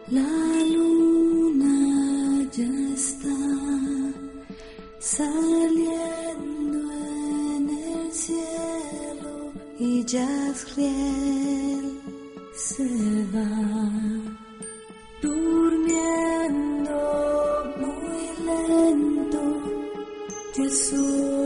La luna ya está saliendo en el cielo y Jazriel se va durmiendo muy lento. Jesús